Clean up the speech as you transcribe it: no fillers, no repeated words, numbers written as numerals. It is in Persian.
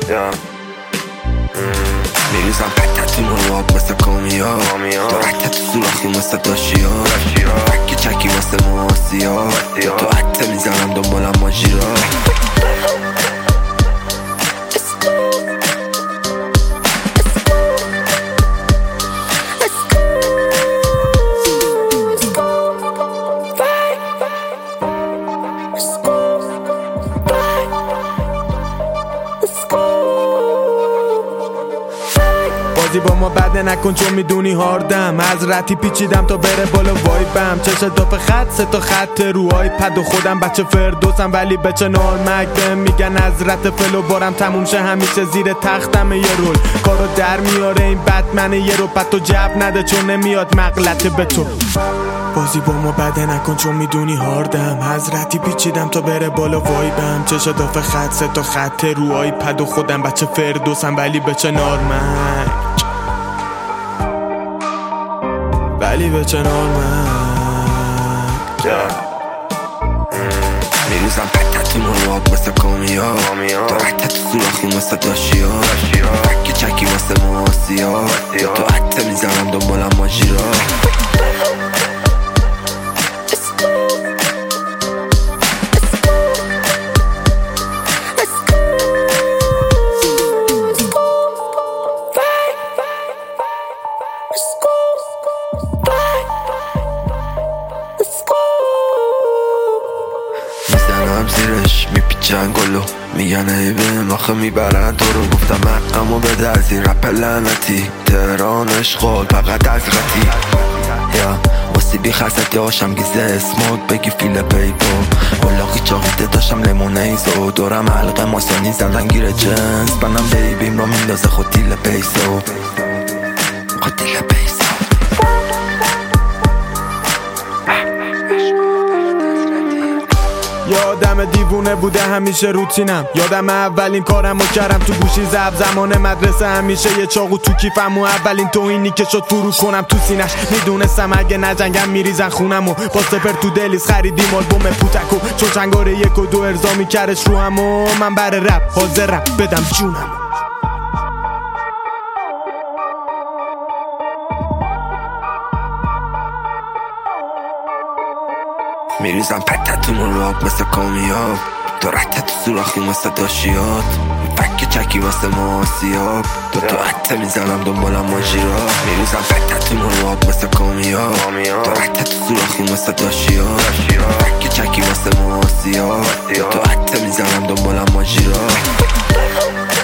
میریزم پتتون رو آب مثل کامیا، تو حتی تو سوراخی مثل داشیا، فک چکی واسه مواسیا، تو حتی میزنم دنبالم ماجیرا. بازی با ما بده نکن چون میدونی هاردم، از رتی پیچیدم تا بره بالا وایبم. چش داپ خط 3 تا خط رو آیپد و خودم بچه فردوسم ولی بچه نارمک. بهم میگن از رت فلو بارم تموم شه همیشه زیر تختم یه رول کارو در میاره این بتمن یه رو پتو جب نده چون نمیاد مغلطه به تو. بازی با ما بده نکن چون میدونی هاردم، حضرتی پیچیدم تا بره بالا وایبم. چش داف خط 3 تا خط رو آیپد و خودم بچه فردوسم ولی بچه نارمک، ولی بچه نارمک. میریزم پتتون رو آب مثل کامیا، تو حتی تو سوراخی مثل داشیا، فک چکی واسه مواسیا، تو حتی میزنم دنبالم ماجیرا. میزنم زیرش میپیچن گلو میگن عیبه آخه میبرن تو رو. گفتم حقمو بده از این رپ لعنتی، تهران اشغال فقط از غتی یا واسی بی خرستی هاشم گیزه اسموک بگی فیل پیپو اولاقی چاقیده داشتم لیمونیزو دورم حلقه ماسانی زندن گیر جنس بنام بیبیم رو میندازه خود دیل پیسو خود دیل پیسو. یادم دیوونه بوده همیشه روتینم، یادم اولین کارمو کردم تو گوشی زب زمان مدرسه همیشه یه چاقو تو کیفم و اولین توهینی که شد فرو کنم تو سینش. میدونستم اگه نجنگم میریزن خونمو، با سپر تو دلیز خریدیم آلبوم پوتکو چون چنگاره 1 و 2 ارضا میکردش رو همو من بر رپ حاضرم بدم جونم. میریزم پتتون رو آب مثل کامیاب، تو حتی تو سوراخی مثل داشیات، فک چکی واسه مواسیاب، تو حتی میزنم دنبالم ماجیرا. میریزم پتتون رو آب مثل کامیاب، تو حتی تو سوراخی مثل داشیات، فک چکی واسه مواسیاب، تو حتی میزنم دنبالم ماجیرا.